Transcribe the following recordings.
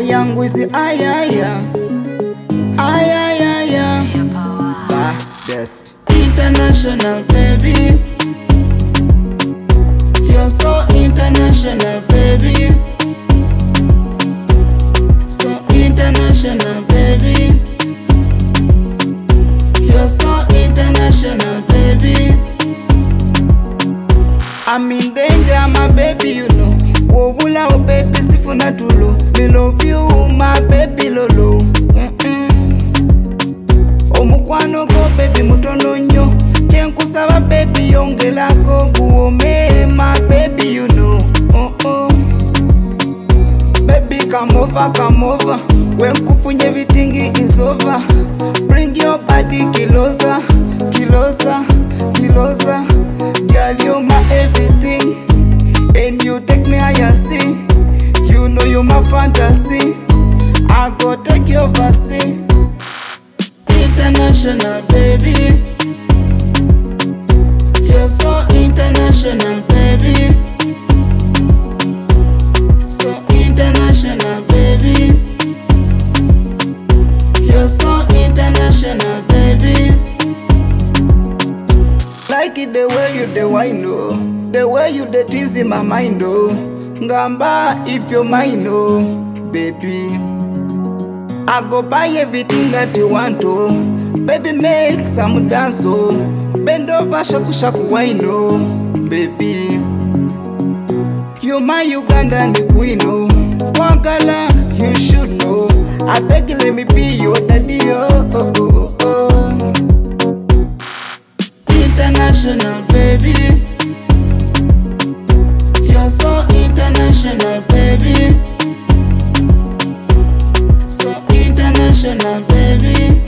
yangu is ayaya, ayaya, best international baby. You're so international baby, so international baby. You're so international baby. I'm in danger, my baby, you know. Wobula o baby sifuna tulo. Me love you, my baby lolo. Omukwano go baby mutono nyo. Chenkusaba baby yongela ko guome, my baby, you know. Baby come over. When kufunye everything is over. Bring your body closer, closer, closer. Girl, you're my everything, and you take me higher, see. You know you're my fantasy. I go take you overseas. International baby, you're so international baby, so international baby. You're so international baby. Like it the way you the wine, oh. The way you the tease in my mind, oh. Ngamba if you're mine, oh, baby. I go buy everything that you want, oh. Baby, make some dance, oh. Bend over, shaku shaku wine, oh, baby. You're my Ugandan queen, oh. Wangala, you should know. I beg you, let me be your daddy, oh. International baby, you're so international baby, so international baby.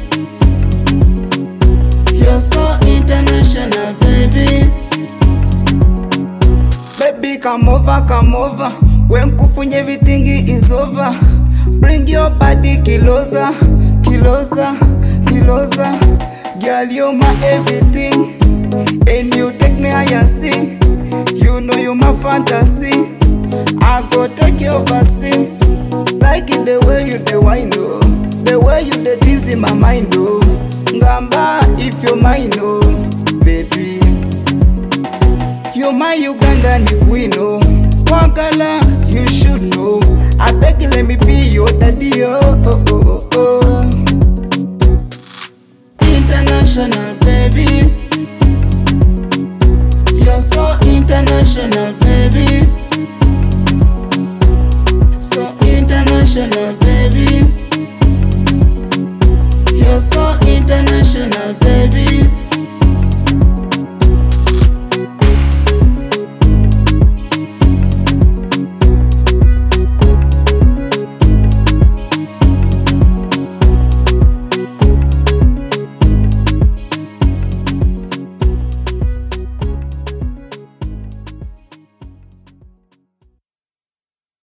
You're so international baby. Baby come over. When kufunye everything is over. Bring your body closer, closer, closer. Girl, you're my everything, and you take me higher, see. You know you're my fantasy. I go take you overseas. Like it the way you the wine, oh. The way you the tease in my mind, oh. Ngamba if you're mine, oh.